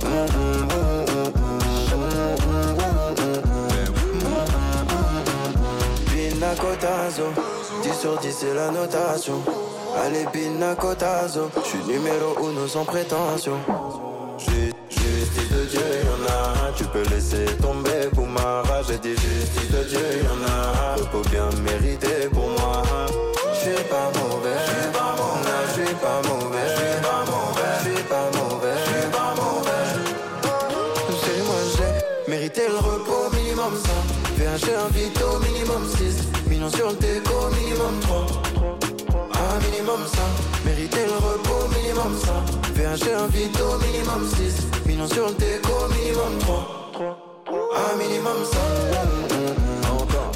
G: Pina cotazo, dix sur dix c'est la notation. Allez pina cotazo, j'suis numéro uno sans prétention. Justice de Dieu, y'en a, tu peux laisser tomber pour ma rage. J'ai dit justice de Dieu, y'en a, repos bien mérité pour moi. J'suis pas mauvais, j'suis pas mauvais, j'suis pas mauvais, j'suis pas mauvais, j'suis pas mauvais, j'suis pas mauvais. Chez moi j'ai mérité le repos, minimum cinq. V H G un vito, minimum six, millions sur le déco, minimum trois. Un minimum cinq, mériter le repos, minimum cinq. V H G un vito, minimum six, millions sur le déco, minimum trois. Un minimum cinq. Encore.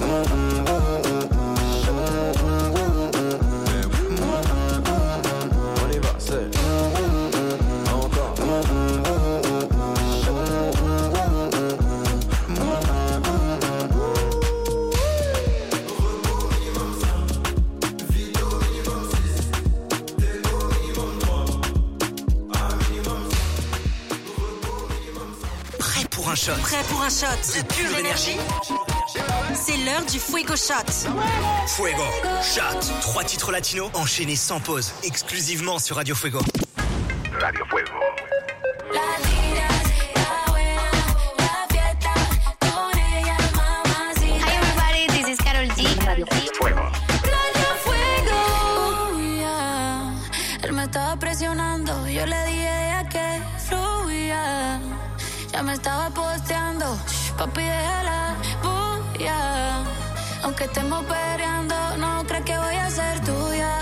G: On y va, c'est encore.
F: Un shot. Prêt pour un shot de pure énergie. C'est l'heure du Fuego Shot. Fuego Shot. Trois titres latinos enchaînés sans pause, exclusivement sur Radio Fuego.
D: Radio Fuego.
I: Hi everybody, this is Karol G. Radio
D: Fuego.
H: Radio Fuego. Yeah. Él me estaba presionando, yo le dije a que fluya. Ya me estaba posteando, shh, papi déjala, bulla. Aunque estemos peleando, no crees que voy a ser tuya.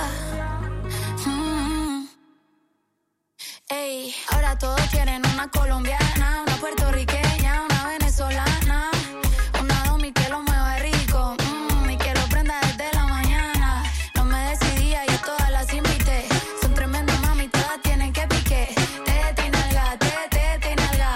H: Mm. Ey, ahora todos quieren una colombiana, una puertorriqueña, una venezolana, una domi que lo mueva rico, mm, y que lo prenda desde la mañana. No me decidía y a todas las invité, son tremendas mami, todas tienen que pique. Tete y nalga, tete, tete y nalga.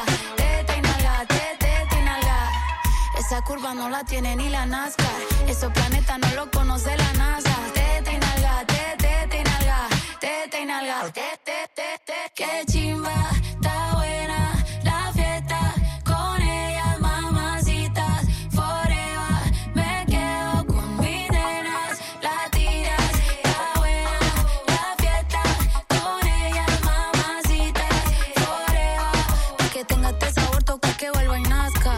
H: Esa curva no la tiene ni la NASCAR. Esos planetas no lo conoce la NASA. Tete y nalga, tete, tete y nalga. Tete y nalga, tete, tete, tete. Qué chimba, está buena la fiesta. Con ellas, mamacitas, forever. Me quedo con mis nenas latinas. Está buena la fiesta. Con ellas, mamacitas, forever. Pa' que tenga este sabor, toca que vuelva y nazca.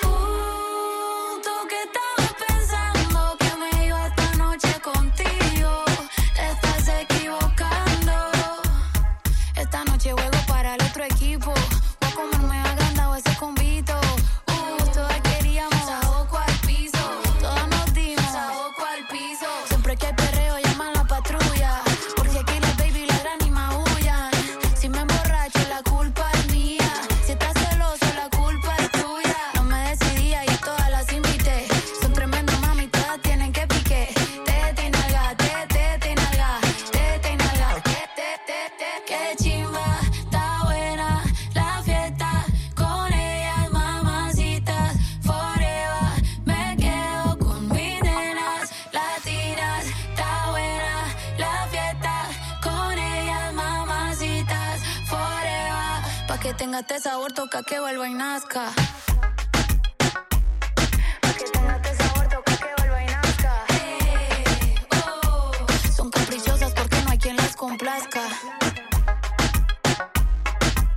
H: que tenga este sabor, toca que vuelva y nazca. Que tenga este sabor, toca que vuelva y nazca. Hey, oh. Son caprichosas porque no hay quien las complazca.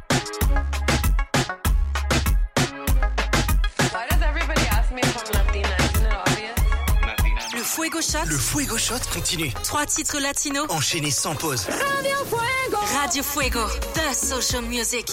U: Why does everybody ask me if I'm Latina?
B: Fuego Shot.
F: Le Fuego Shot continue.
B: Trois titres latinos.
F: Enchaînés sans pause.
B: Radio Fuego. Radio Fuego. The Social Music.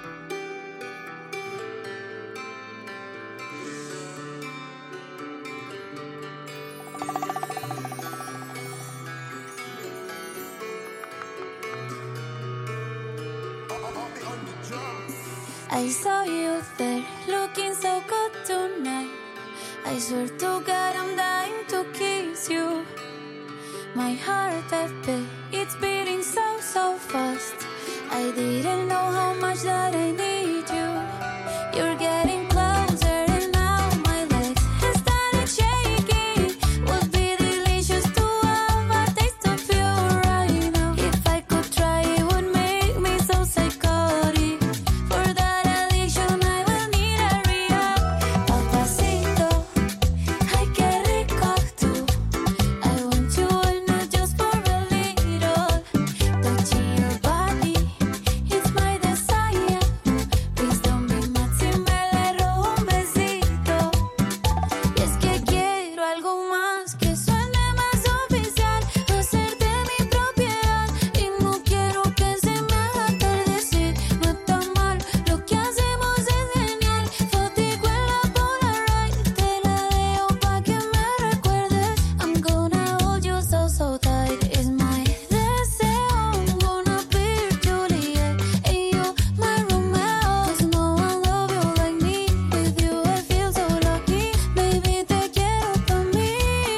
J: I saw you there, looking so good tonight. I swear to God I'm dying to kiss you. My heart, baby, it's beating so, so fast. I didn't know how much that I need you. You're getting closer and now my legs have started shaking. Would be delicious to have a taste of you right now. If I could try, it would make me so psychotic. For that addiction I will need a rehab. Papacito, ay qué rico tú. I want you all, not just for a little. Touching your body, it's my desire. Please don't be mad si me le robo un besito. Y es que quiero algo más que suene más oficial. Hacerte mi propiedad y no quiero que se me haga tarde. Sí, no está mal, lo que hacemos es genial. Fotico en la Polaroid, te la dejo pa' que me recuerdes. I'm gonna hold you so, so tight. It's my deseo. I'm gonna be your Juliet and you my Romeo. 'Cause no one love you like me. With you I feel so lucky. Baby, te quiero pa' mí.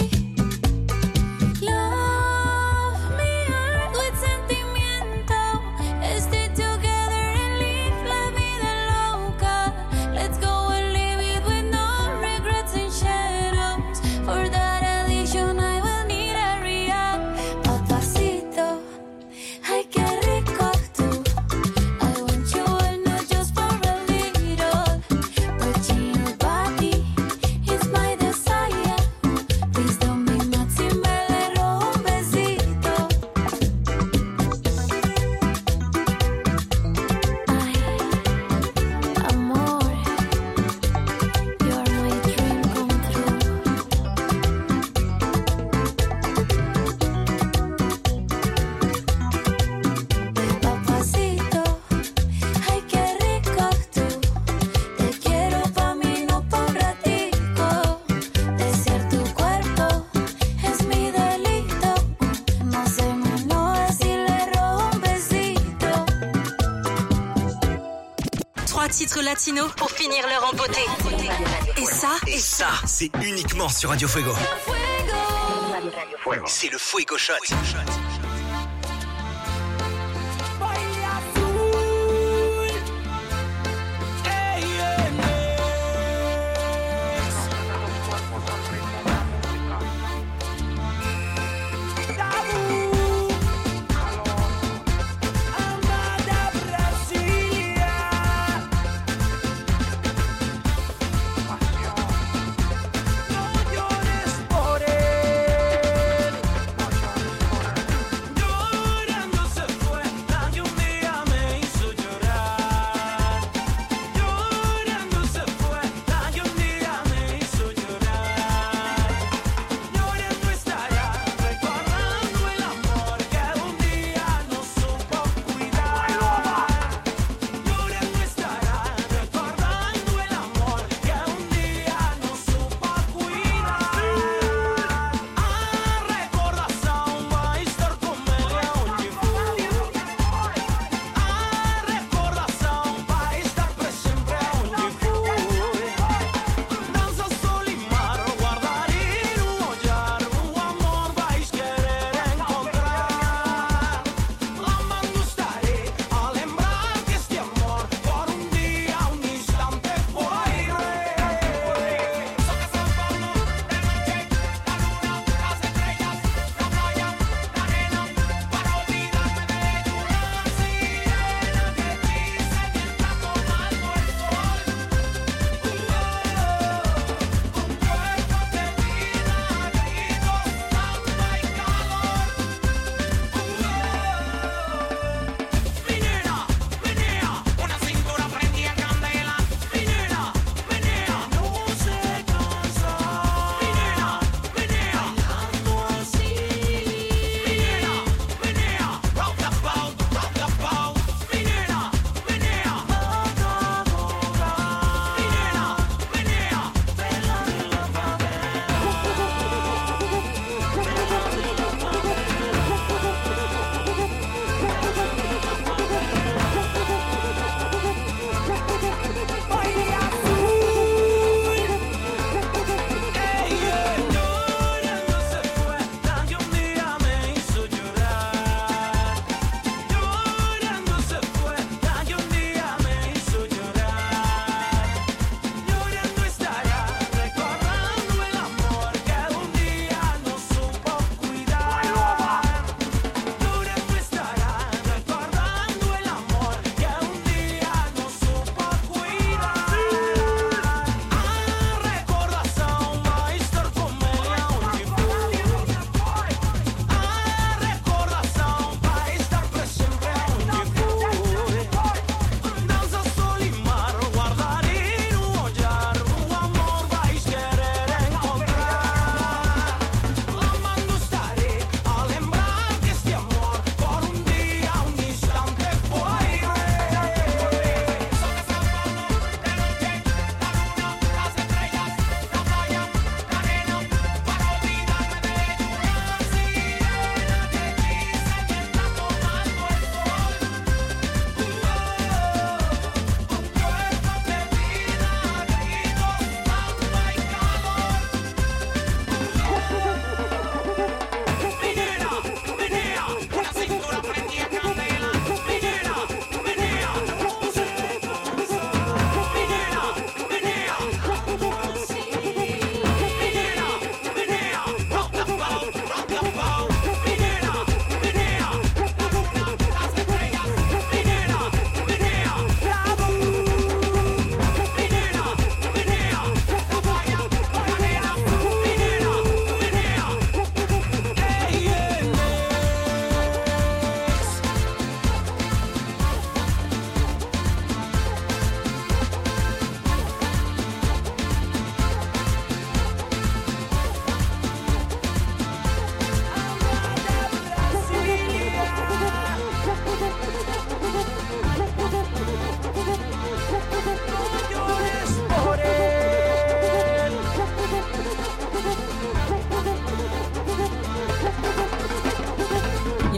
J: Love me hard with sentimiento. Stay together and live la vida loca. Let's go and live it with no regrets and shadows. For that addiction I will need a rehab. Papacito, ay qué rico tú. I want you all, not just for a little. Touching your body, it's my desire. Please don't be mad si me le robo un besito. Ay, amor, you're my dream come true. Papacito, ay qué rico tú. Te quiero pa' mí, no pa' un ratico. Desear tu cuerpo es mi delito. No se me enoje si le robo un besito.
B: Trois titres latinos pour finir l'heure en beauté. Et ça,
F: Et ça, c'est uniquement sur Radio Fuego. C'est le Fuego Shot.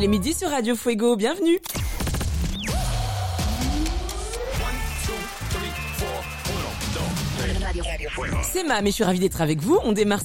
L: Il est midi sur Radio Fuego, bienvenue. C'est Mam et je suis ravie d'être avec vous. On démarre